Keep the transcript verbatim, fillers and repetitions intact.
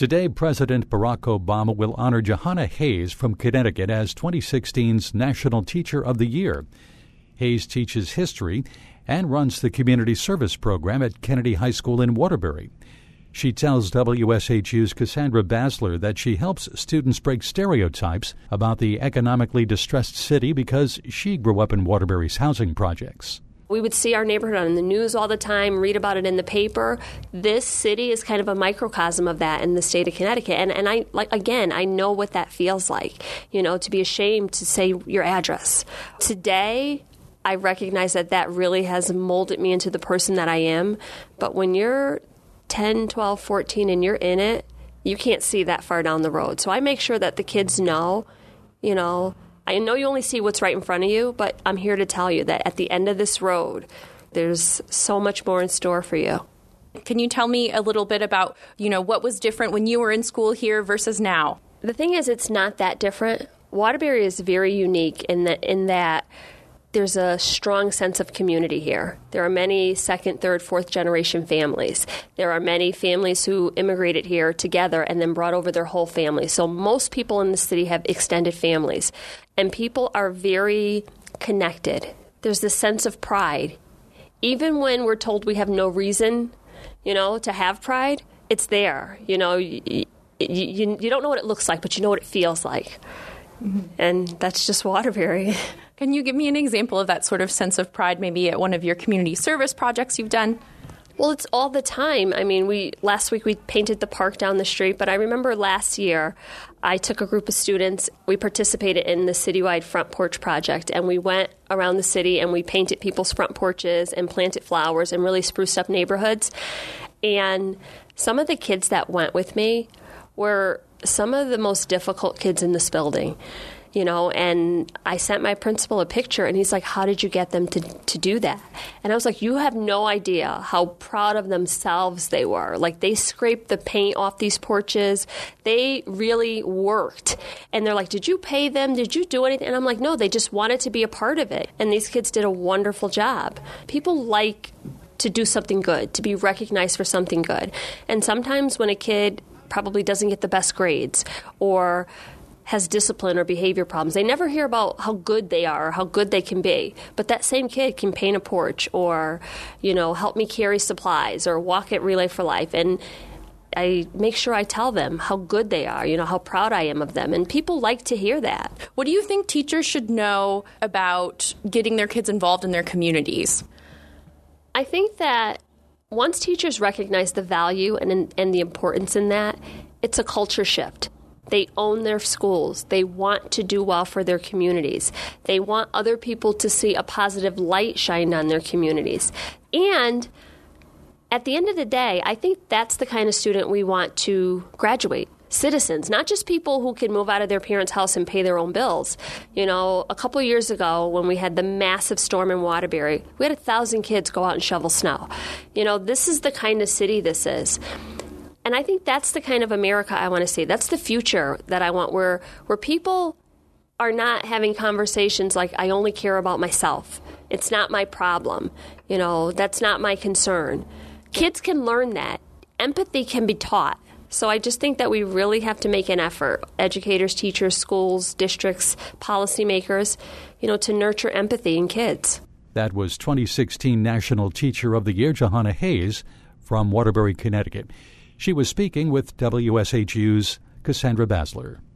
Today, President Barack Obama will honor Jahana Hayes from Connecticut as twenty sixteen's National Teacher of the Year. Hayes teaches history and runs the Community Service Program at Kennedy High School in Waterbury. She tells W S H U's Cassandra Basler that she helps students break stereotypes about the economically distressed city because she grew up in Waterbury's housing projects. We would see our neighborhood on the news all the time, read about it in the paper. This city is kind of a microcosm of that in the state of Connecticut. And and I like again, I know what that feels like, you know, to be ashamed to say your address. Today, I recognize that that really has molded me into the person that I am. But when you're ten, twelve, fourteen and you're in it, you can't see that far down the road. So I make sure that the kids know, you know, I know you only see what's right in front of you, but I'm here to tell you that at the end of this road, there's so much more in store for you. Can you tell me a little bit about, you know, what was different when you were in school here versus now? The thing is, it's not that different. Waterbury is very unique in that, in that there's a strong sense of community here. There are many second, third, fourth generation families. There are many families who immigrated here together and then brought over their whole family. So most people in the city have extended families. And people are very connected. There's this sense of pride. Even when we're told we have no reason, you know, to have pride, it's there. You know, you, you, you, you don't know what it looks like, but you know what it feels like. Mm-hmm. And that's just Waterbury. Can you give me an example of that sort of sense of pride, maybe at one of your community service projects you've done? Well, it's all the time. I mean, we last week we painted the park down the street, but I remember last year I took a group of students. We participated in the citywide front porch project, and we went around the city and we painted people's front porches and planted flowers and really spruced up neighborhoods. And some of the kids that went with me were some of the most difficult kids in this building. You know, and I sent my principal a picture, and he's like, how did you get them to, to do that? And I was like, you have no idea how proud of themselves they were. Like, they scraped the paint off these porches. They really worked. And they're like, did you pay them? Did you do anything? And I'm like, no, they just wanted to be a part of it. And these kids did a wonderful job. People like to do something good, to be recognized for something good. And sometimes when a kid probably doesn't get the best grades or has discipline or behavior problems, they never hear about how good they are or how good they can be. But that same kid can paint a porch or, you know, help me carry supplies or walk at Relay for Life. And I make sure I tell them how good they are, you know, how proud I am of them. And people like to hear that. What do you think teachers should know about getting their kids involved in their communities? I think that once teachers recognize the value and, and the importance in that, it's a culture shift. They own their schools. They want to do well for their communities. They want other people to see a positive light shine on their communities. And at the end of the day, I think that's the kind of student we want to graduate. Citizens, not just people who can move out of their parents' house and pay their own bills. You know, a couple of years ago when we had the massive storm in Waterbury, we had a thousand kids go out and shovel snow. You know, this is the kind of city this is. And I think that's the kind of America I want to see. That's the future that I want, where where people are not having conversations like, I only care about myself. It's not my problem. You know, that's not my concern. Kids can learn that. Empathy can be taught. So I just think that we really have to make an effort, educators, teachers, schools, districts, policymakers, you know, to nurture empathy in kids. That was twenty sixteen National Teacher of the Year, Jahana Hayes from Waterbury, Connecticut. She was speaking with W S H U's Cassandra Basler.